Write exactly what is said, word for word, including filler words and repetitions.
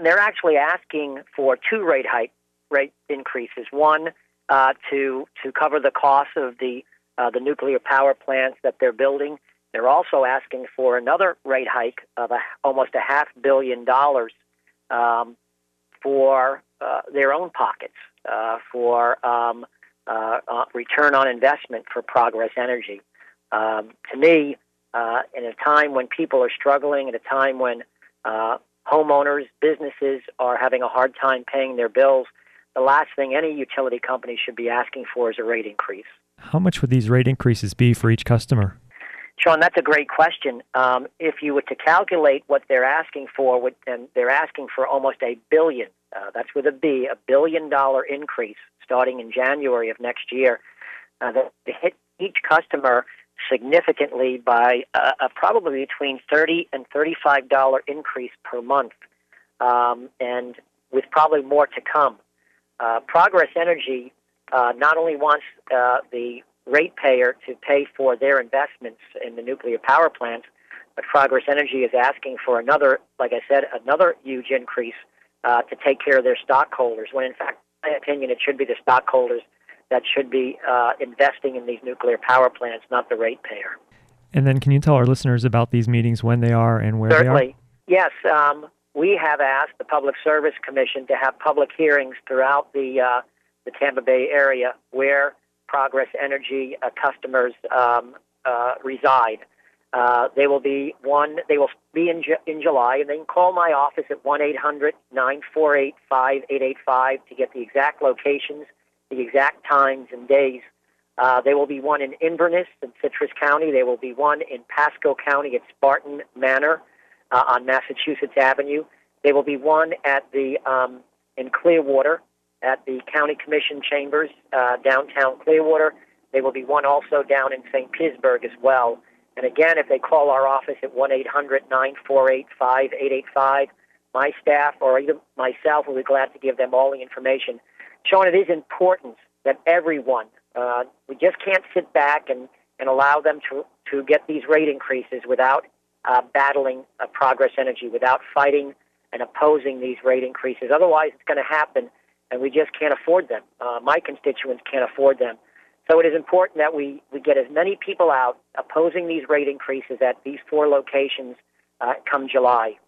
they're actually asking for two rate hike rate increases. One uh, to to cover the cost of the uh, the nuclear power plants that they're building. They're also asking for another rate hike of a, almost a half billion dollars um, for uh, their own pockets, uh, for um, uh, uh, return on investment for Progress Energy. Um, to me, uh, in a time when people are struggling, at a time when uh, homeowners, businesses are having a hard time paying their bills, the last thing any utility company should be asking for is a rate increase. How much would these rate increases be for each customer? Sean, that's a great question. Um, if you were to calculate what they're asking for, would, and they're asking for almost a billion, uh, that's with a B, a billion dollar increase starting in January of next year, uh, that to hit each customer significantly by uh, a probably between thirty and thirty-five dollar increase per month, um, and with probably more to come. Uh, Progress Energy uh, not only wants uh, the ratepayer to pay for their investments in the nuclear power plants, but Progress Energy is asking for another, like I said, another huge increase uh, to take care of their stockholders, when in fact, in my opinion, it should be the stockholders that should be uh, investing in these nuclear power plants, not the ratepayer. And then can you tell our listeners about these meetings, when they are and where Certainly. they are? Yes. Um, we have asked the Public Service Commission to have public hearings throughout the, uh, the Tampa Bay area where Progress Energy uh, customers um, uh, reside. Uh, they will be one. They will be in Ju- in July, and they can call my office at one eight hundred nine four eight five eight eight five to get the exact locations, the exact times and days. Uh, there will be one in Inverness in Citrus County. There will be one in Pasco County at Spartan Manor uh, on Massachusetts Avenue. There will be one at the um, in Clearwater at the County Commission Chambers, uh, downtown Clearwater. There will be one also down in Saint Petersburg as well. And again, if they call our office at one eight hundred nine four eight five eight eight five, my staff or even myself will be glad to give them all the information. Sean, it is important that everyone, uh, we just can't sit back and, and allow them to, to get these rate increases without uh, battling uh, Progress Energy, without fighting and opposing these rate increases. Otherwise, it's going to happen, and we just can't afford them. Uh, my constituents can't afford them. So it is important that we, we get as many people out opposing these rate increases at these four locations uh, come July.